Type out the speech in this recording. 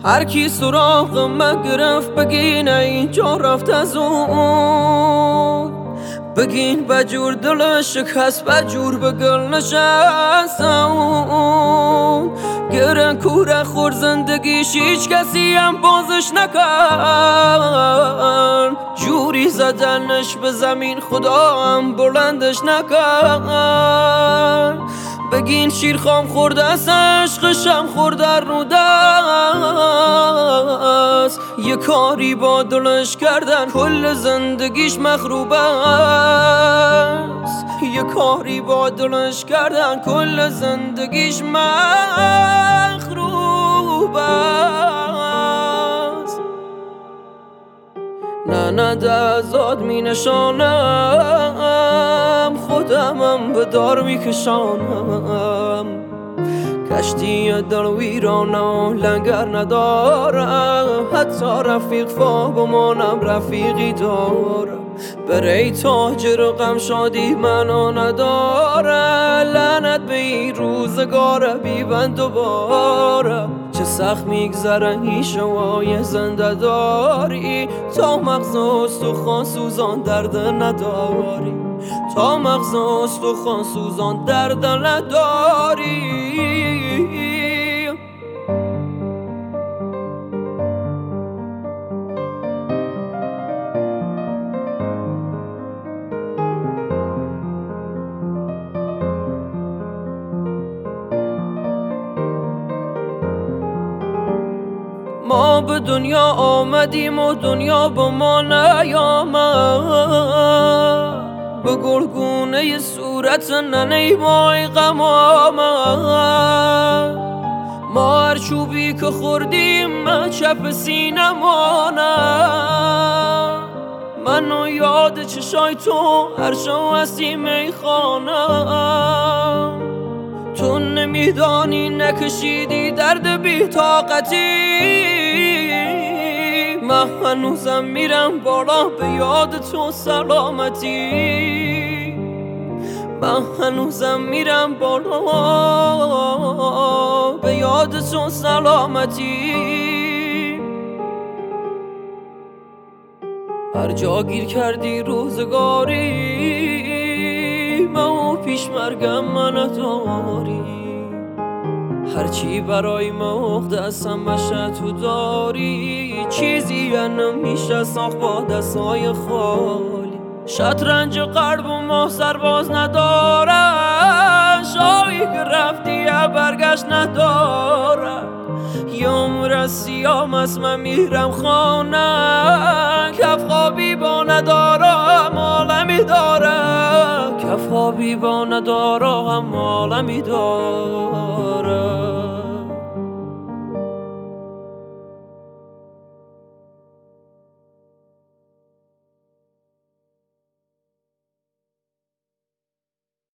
هر کی سراغ من گرفت بگین اینجا رفت از اون، بگین بجور دلش شکست بجور به گل نشست اون. گرن کوره خور زندگیش هیچ کسی هم بازش نکرد، جوری زدنش به زمین خدا هم بلندش نکرد. بگین شیرخام خورده است عشقشم خورده رو دست، یه کاری با دلش کردن کل زندگیش مخروب است، یه کاری با دلش کردن کل زندگیش مخروب است. نه دزاد می نشانم، خودمم به دار می کشانم. کشتی دل ویرانه و لنگر ندارم، حتی رفیق فاگمانم رفیقی دارم. برای تاجر غم شادی منو نداره، لعنت به این روزگار بیبند دوباره. چه سخت میگذره این شوای زنده داری، تا مغز استخوان سوزان درد نداری، تا مغز استخوان سوزان درد نداری. ما به دنیا آمدیم و دنیا به ما نیامد، به گلگونه صورت ننه مای غم آمد. ما هر چوبی که خوردیم چپ سینمانم، منو یاد چشای تو هر شو هستی میخوانم. تو نمیدانی نکشیدی درد بی طاقتی، من هنوزم میرم بالا به یاد تو سلامتی، من هنوزم میرم بالا به یاد تو سلامتی. هر جا گیر کردی روزگاری، من پیش مرگم من داری. هرچی برای مقدسم باشه تو داری، چیزی نمیشه ساخت با دستای خالی. شطرنج قلب و ما سرباز نداره، شاهی که رفتی برگشت نداره. یه عمر سیام است من میرم خانه، کف خوابی با ندارم عالمی داره، کف خوابی با ندارم عالمی داره.